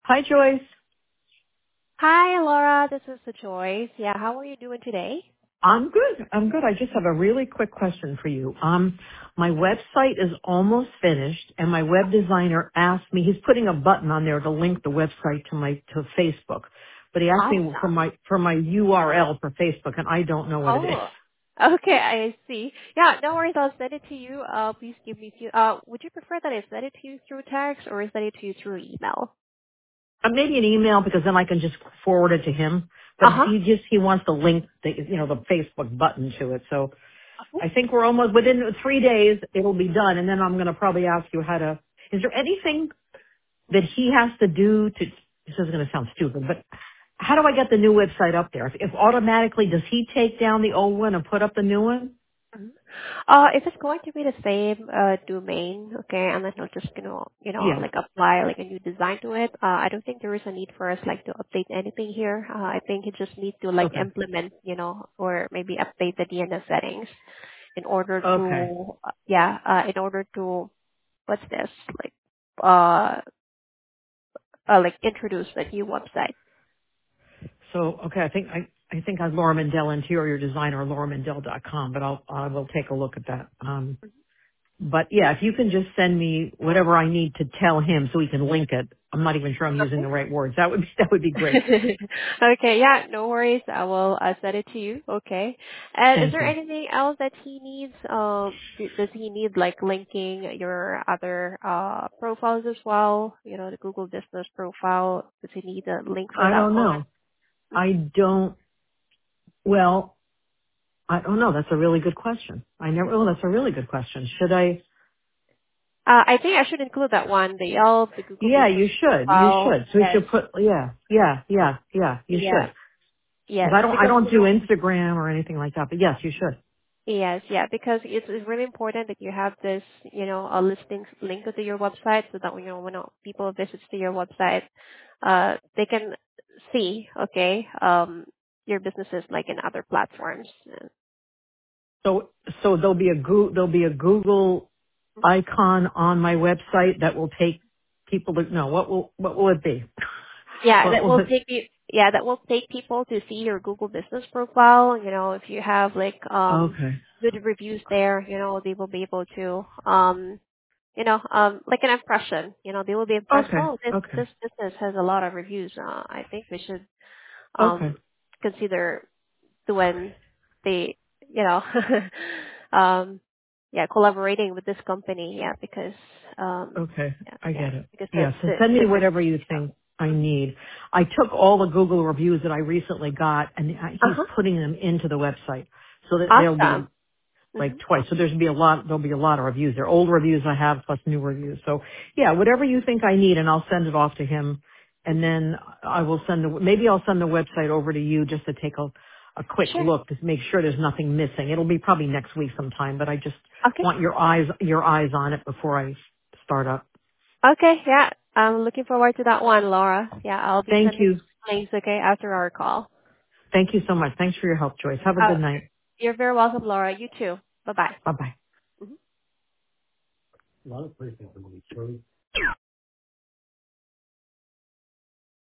Hi, Joyce. Hi, Laura. This is Joyce. Yeah, how are you doing today? I'm good. I'm good. I just have a really quick question for you. My website is almost finished, and my web designer asked me. He's putting a button on there to link the website to Facebook, but he asked me Awesome. for my URL for Facebook, and I don't know what it is. Oh, okay, I see. Yeah, no worries. I'll send it to you. Please give me few. Would you prefer that I send it to you through text or send it to you through email? Maybe an email because then I can just forward it to him. But Uh huh. he wants to link the Facebook button to it. So Okay. I think we're almost within 3 days. It'll be done, and then I'm going to probably ask you how to. Is there anything that he has to do to, this is going to sound stupid, but how do I get the new website up there? If automatically, does he take down the old one and put up the new one? Mhm. If it's going to be the same domain, okay, and then he'll just Yeah. like apply like a new design to it. I don't think there is a need for us like to update anything here. I think he just needs to like Okay. implement, or maybe update the DNS settings in order Okay. to, in order to, what's this, like, uh, like introduce a new website. So, okay, I think I'm Laura Mandel, interior designer, lauramandel.com, but I will take a look at that. But yeah, if you can just send me whatever I need to tell him so he can link it. I'm not even sure I'm using the Okay. right words. That would be great. Okay, yeah, no worries. I will send it to you. Okay. And is Thank there you. anything else that he needs? Does he need like linking your other profiles as well? The Google Business profile. Does he need a link for I that don't one? know. I don't, well, I don't know. That's a really good question. That's a really good question. Should I? I think I should include that one, the Yelp, the Google Yeah, Business you should. You profile. should. So you Yes. should put, yeah, you Yeah. should. Because Yes. I Because, don't do Instagram or anything like that, but yes, you should. yes, yeah, because it's really important that you have this, a listing link to your website so that, when people visit to your website, they can see, okay, your businesses like in other platforms. So, there'll be a Google icon on my website that will take people to, no, what will it be? Yeah, What that will will it, take you. Yeah, that will take people to see your Google Business profile. If you have like okay. good reviews there, they will be able to like an impression. They will be impressed. Okay. Oh, this Okay. this business has a lot of reviews. I think we should Okay. consider when they you know um collaborating with this company. Yeah, because Okay, I yeah, get it. because Yeah, so the send me different. whatever you think I need. I took all the Google reviews that I recently got, and Uh he's huh. putting them into the website, so that there'll be Awesome. like Mhm. twice. So there'll be a lot of reviews. There are old reviews I have plus new reviews. So yeah, whatever you think I need, and I'll send it off to him, and then I will maybe I'll send the website over to you just to take a quick Sure. look to make sure there's nothing missing. It'll be probably next week sometime, but I just Okay. want your eyes on it before I start up. Okay. Yeah. I'm looking forward to that one, Laura. Yeah, I'll be Thank sending you. links, okay, after our call. Thank you so much. Thanks for your help, Joyce. Have a Uh, good night. you're very welcome, Laura. You too. Bye bye. Bye-bye.